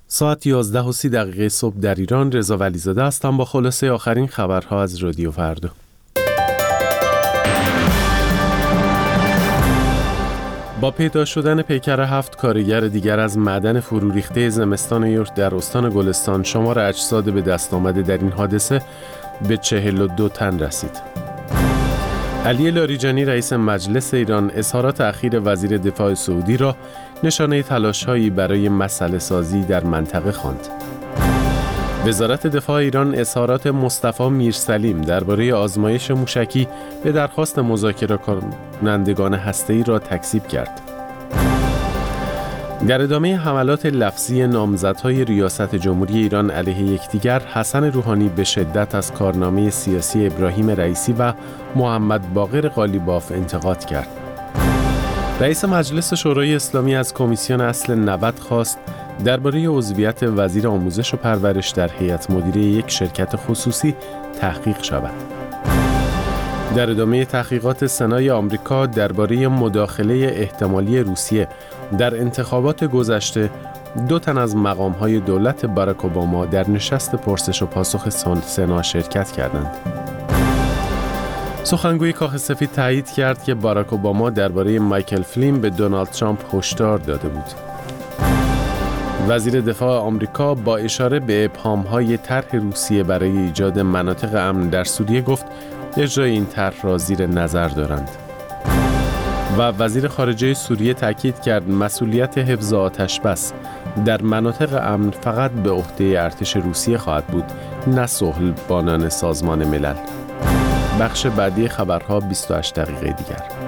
ساعت 11:30 صبح در ایران. رضا ولیزاده هستم با خلاصه آخرین خبرها از رادیو فردا. با پیدا شدن پیکر 7 کارگر دیگر از معدن فرو ریخته زمستان یورت در استان گلستان، شمار اجساد به دست آمده در این حادثه به 42 تن رسید. علی لاریجانی رئیس مجلس ایران اظهارات اخیر وزیر دفاع سعودی را نشانه تلاش‌هایی برای مسئله سازی در منطقه خواند. وزارت دفاع ایران اظهارات مصطفی میرسلیم درباره آزمایش موشکی به درخواست مذاکره کنندگان هسته‌ای را تکذیب کرد. در ادامه حملات لفظی نامزدهای ریاست جمهوری ایران علیه یکدیگر، حسن روحانی به شدت از کارنامه سیاسی ابراهیم رئیسی و محمد باقر قالیباف انتقاد کرد. رئیس مجلس شورای اسلامی از کمیسیون اصل 90 خواست درباره عضویت وزیر آموزش و پرورش در هیئت مدیره یک شرکت خصوصی تحقیق شود. در ادامه تحقیقات سنای آمریکا درباره مداخله احتمالی روسیه در انتخابات گذشته، 2 تن از مقام‌های دولت باراک اوباما در نشست پرسش و پاسخ سنا شرکت کردند. سخنگوی کاخ سفید تایید کرد که باراک اوباما درباره مایکل فلین به دونالد ترامپ هشدار داده بود. وزیر دفاع آمریکا با اشاره به ابهام‌های طرح روسیه برای ایجاد مناطق امن در سوریه گفت اجرای این طرح را زیر نظر دارند. و وزیر خارجه سوریه تاکید کرد مسئولیت حفظ آتش‌بس در مناطق امن فقط به عهده ارتش روسیه خواهد بود، نه صلح‌بانان سازمان ملل. بخش بعدی خبرها 28 دقیقه دیگر.